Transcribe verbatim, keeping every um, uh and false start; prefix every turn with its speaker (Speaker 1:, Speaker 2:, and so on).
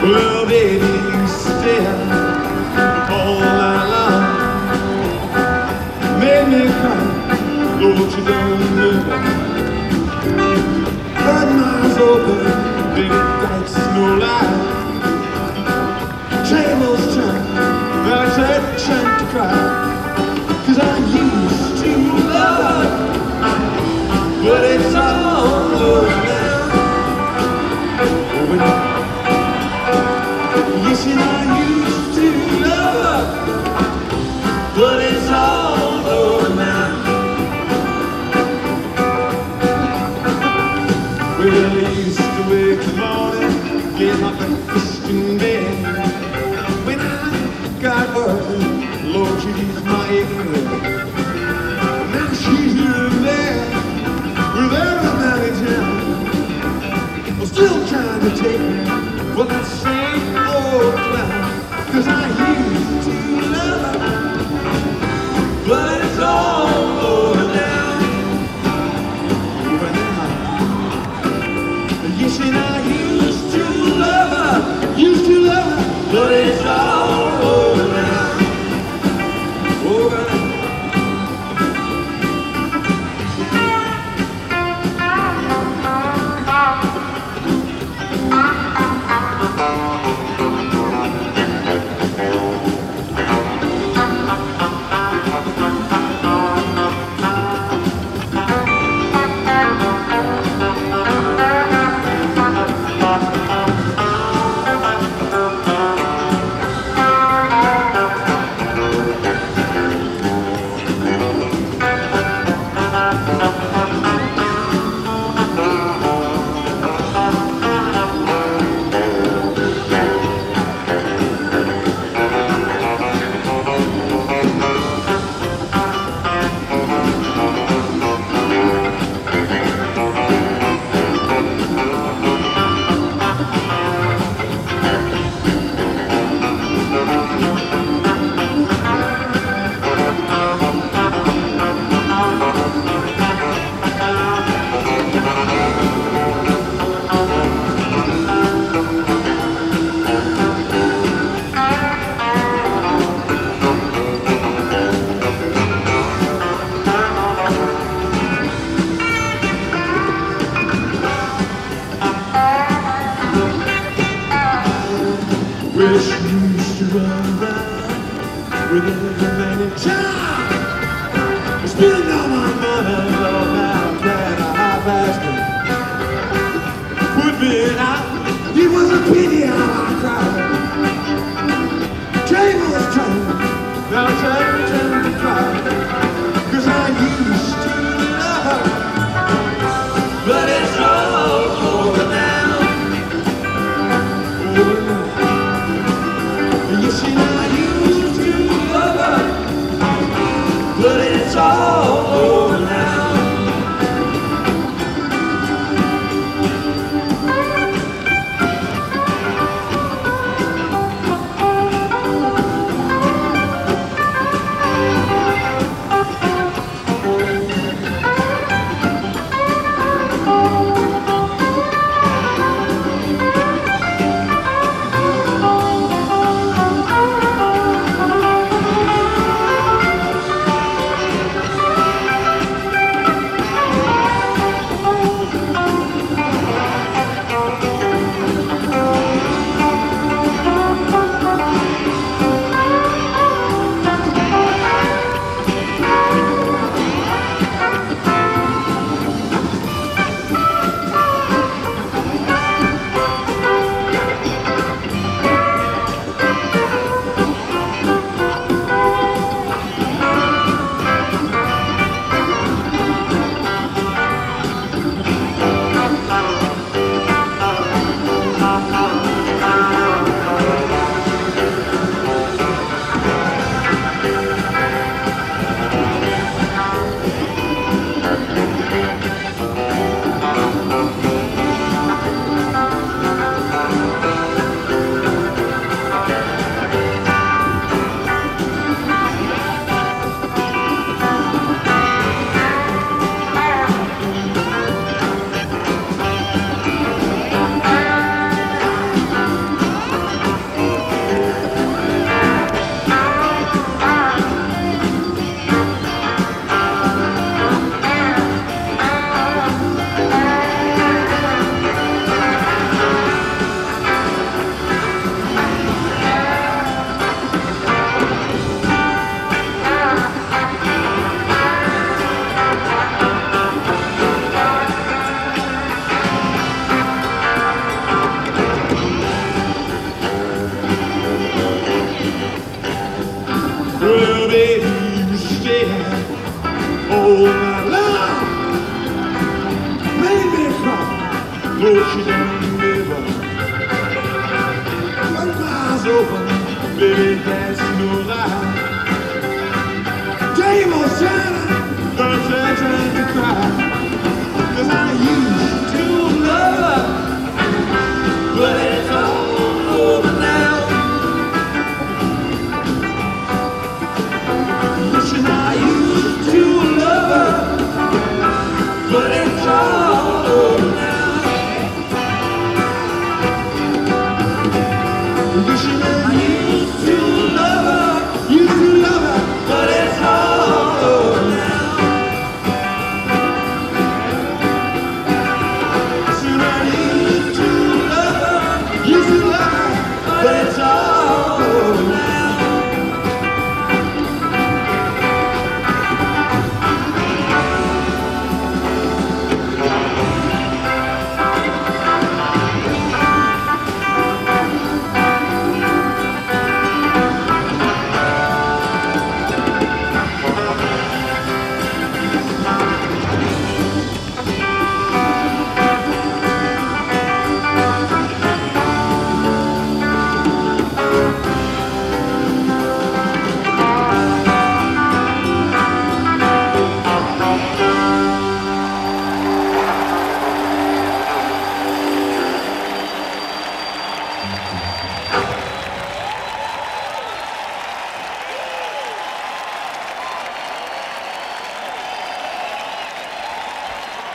Speaker 1: Well, baby, you stay all night long. Made me cry, Lord, you don't know. Heard my eyes open, baby, that's no lie. Train was trying, but I tried, tried to cry. Cause I used to love, but it's all over now. Over now. Yes, and I used to love, but it's all over now. Well, I used to wake in the morning, get my breakfast in bed. When I got work, Lord, she's my angel. Now she's living there with everybody down. I'm still trying to take me for that same old clown. Cause I used to love her, but it's all over now. Over now. Yes, and I used to love her, used to love her, but it's all over now. Over now. Wish you used to run around with everybody.